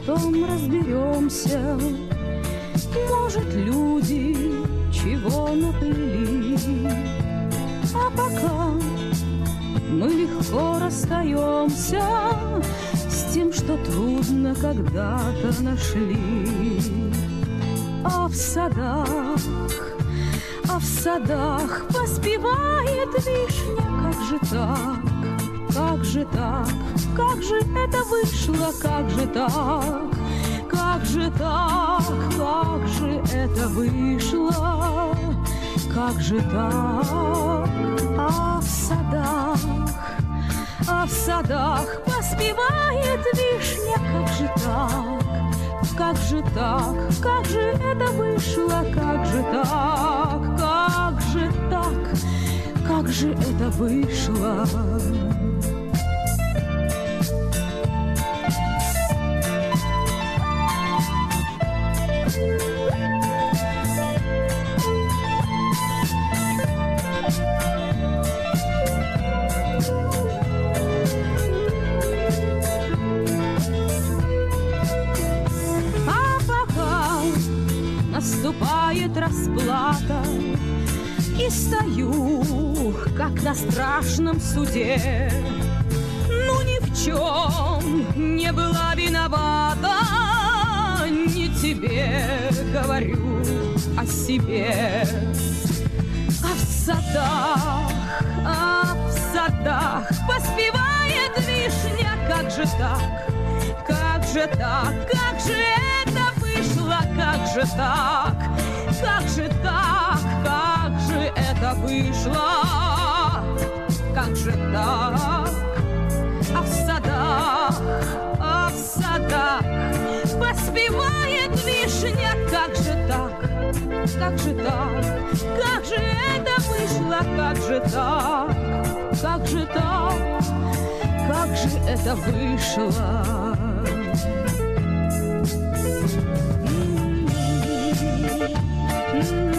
потом разберемся. Может, люди чего наплели, а пока мы легко расстаемся с тем, что трудно когда-то нашли. А в садах поспевает вишня. Как же так, как же так, как же это вышло, как же так, как же так, как же это вышло, как же так. А в садах поспевает вишня. Как же так, как же так, как же это вышло, как же так, как же так, как же это вышло. Наступает расплата, и стою, как на страшном суде. Ну, ни в чем не была виновата, не тебе говорю, о себе. А в садах поспевает вишня. Как же так, как же так, как же это вышло, как же так, как же так, как же это вышло, как же так. А в садах поспевает вишня. Как же так, как же так, как же это вышло, как же так, как же так, как же это вышло. Mm-hmm.